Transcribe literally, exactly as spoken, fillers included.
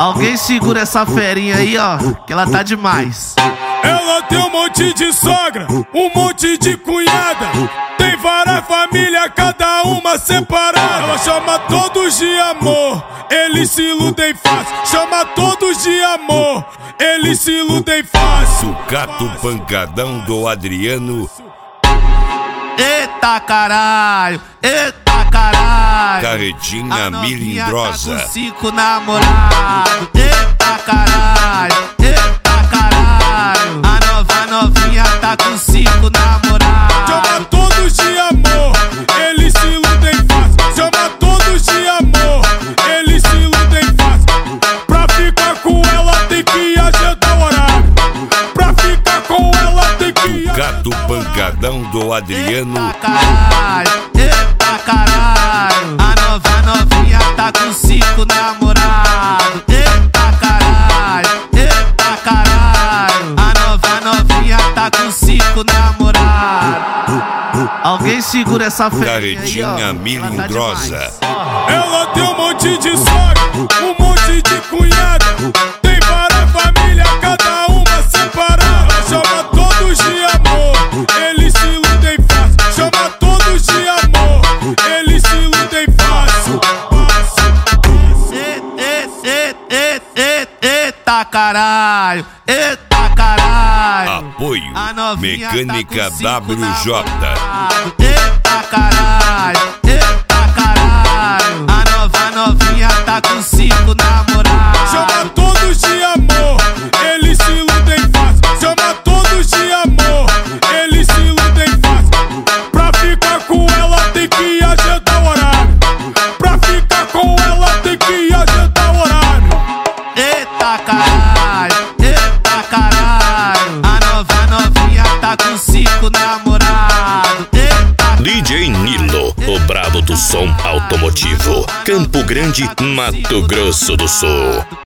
Alguém segura essa ferinha aí, ó, que ela tá demais. Ela tem um monte de sogra, um monte de cunhada, tem várias famílias, cada uma separada. Ela chama todos de amor, eles se iludem fácil. Chama todos de amor, eles se iludem fácil. Sucato pancadão do Adriano. Eita caralho, eita caralho. Carretinha milindrosa. Tá com cinco namorados. Eita caralho, eita caralho. A nova novinha tá com cinco namorados. Chama todos de amor, eles se iludem fácil. Chama todos de amor, eles se iludem fácil. Pra ficar com ela tem que agendar o horário. Pra ficar com ela tem que Gato pancadão do Adriano. Eita caralho, eita caralho. A nova novinha tá com cinco namorados. Eita caralho, eita caralho. A nova novinha tá com cinco namorados. Alguém segura essa ferinha aí, ó. Carretinha milindrosa. Ela tem um monte de sogra, um monte de cunhada, tem várias famílias, cada uma separada. Ela chama todos de amor, eles se iludem fácil. Chama todos de amor, eles se iludem fácil. Eita caralho, eita caralho. Apoio A novinha Mecânica tá com cinco W J. namorados. Eita caralho, eita caralho. A nova novinha tá com cinco namorados. Chama todos de amor, eles se iludem fácil. Chama todos de amor, eles se iludem fácil. Pra ficar com ela tem que agendar o horário. Pra ficar com ela tem que agendar o horário. Eita caralho, eita caralho. A nova novinha tá com cinco namorados. Eita D J Nilo, o brabo do som automotivo. Campo Grande, Mato Grosso do Sul.